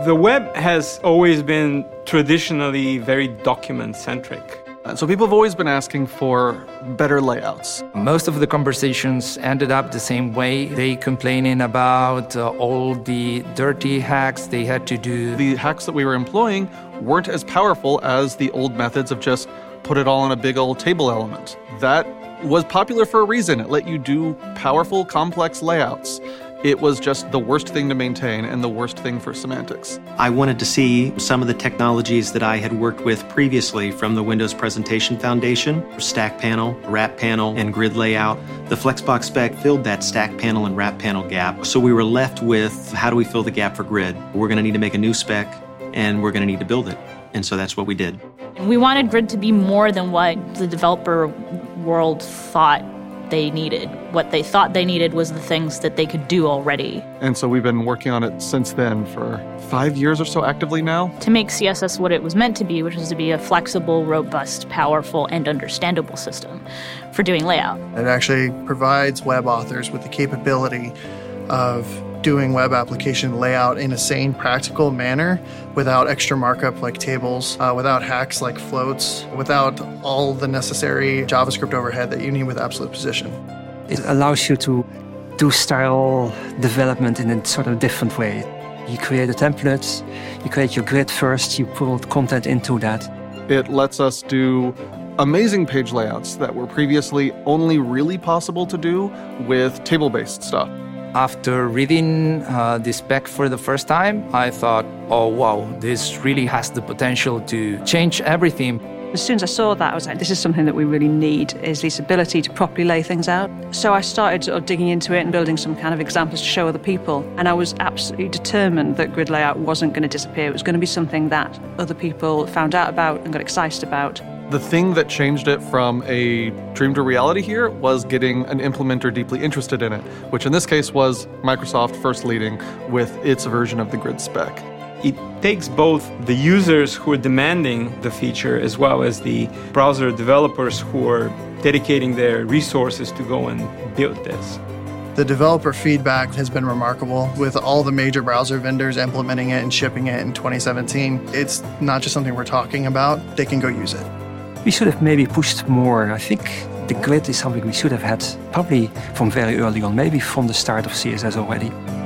The web has always been traditionally very document-centric. So people have always been asking for better layouts. Most of the conversations ended up the same way. They complaining about all the dirty hacks they had to do. The hacks that we were employing weren't as powerful as the old methods of just put it all in a big old table element. That was popular for a reason. It let you do powerful, complex layouts. It was just the worst thing to maintain and the worst thing for semantics. I wanted to see some of the technologies that I had worked with previously from the Windows Presentation Foundation, Stack Panel, Wrap Panel, and Grid Layout. The Flexbox spec filled that Stack Panel and Wrap Panel gap. So we were left with, how do we fill the gap for Grid? We're going to need to make a new spec, and we're going to need to build it. And so that's what we did. We wanted Grid to be more than what the developer world thought they needed. What they thought they needed was the things that they could do already. And so we've been working on it since then for 5 years or so actively now. To make CSS what it was meant to be, which was to be a flexible, robust, powerful, and understandable system for doing layout. It actually provides web authors with the capability of doing web application layout in a sane, practical manner without extra markup like tables, without hacks like floats, without all the necessary JavaScript overhead that you need with absolute position. It allows you to do style development in a sort of different way. You create a template, you create your grid first, you put content into that. It lets us do amazing page layouts that were previously only really possible to do with table-based stuff. After reading this spec for the first time, I thought, oh wow, this really has the potential to change everything. As soon as I saw that, I was like, this is something that we really need, is this ability to properly lay things out. So I started sort of digging into it and building some kind of examples to show other people. And I was absolutely determined that grid layout wasn't going to disappear. It was going to be something that other people found out about and got excited about. The thing that changed it from a dream to reality here was getting an implementer deeply interested in it, which in this case was Microsoft first leading with its version of the grid spec. It takes both the users who are demanding the feature as well as the browser developers who are dedicating their resources to go and build this. The developer feedback has been remarkable with all the major browser vendors implementing it and shipping it in 2017. It's not just something we're talking about, they can go use it. We should have maybe pushed more. I think the grid is something we should have had probably from very early on, maybe from the start of CSS already.